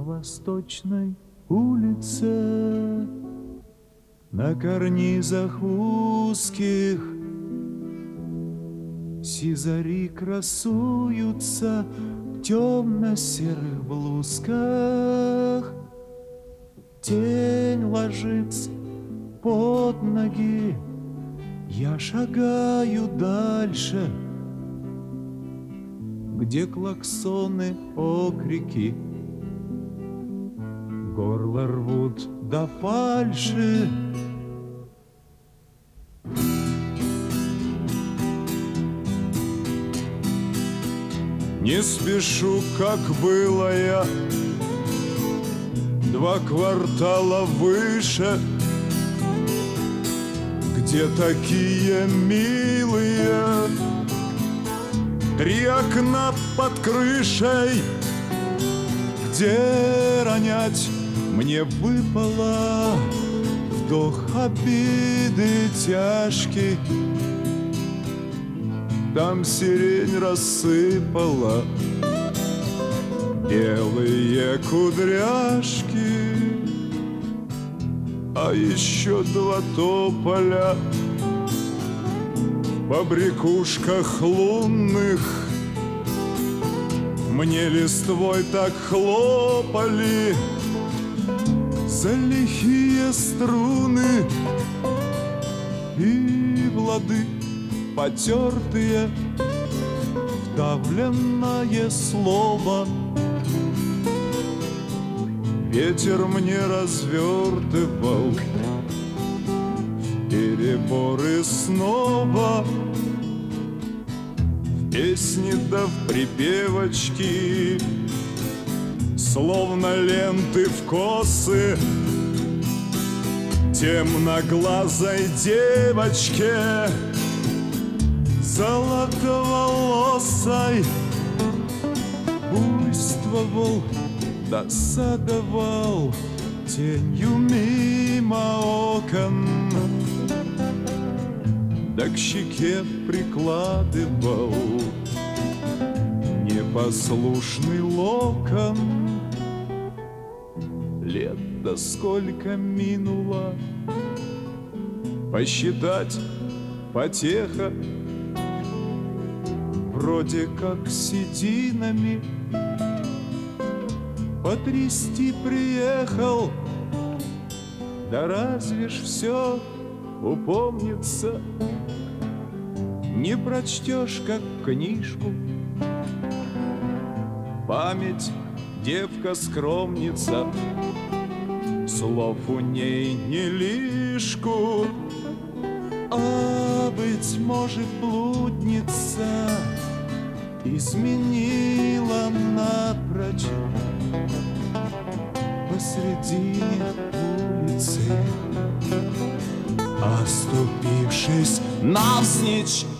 Восточной улице, на карнизах узких сизари красуются в темно-серых блузках. Тень ложится под ноги, я шагаю дальше, где клаксоны, окрики горло рвут до фальши. Не спешу, как было я, 2 квартала выше, где такие милые 3 окна под крышей, где ронять мне выпало вдох обиды тяжкий. Там сирень рассыпала белые кудряшки, а еще 2 тополя в побрякушках лунных мне листвой так хлопали за лихие струны, и в лады потертые вдавленное слово ветер мне развертывал в переборы снова, в песни да в припевочки, словно ленты в косы темноглазой девочке, золотоволосой. Буйствовал, досадовал тенью мимо окон, да к щеке прикладывал непослушный локон. Лет-то сколько минуло, посчитать потеха, вроде как сединами потрясти приехал. Да разве ж все упомнится, не прочтешь, как книжку. Память девка-скромница, слов у ней не лишку, а, быть может, блудница изменила напрочь посредине улицы, оступившись навзничь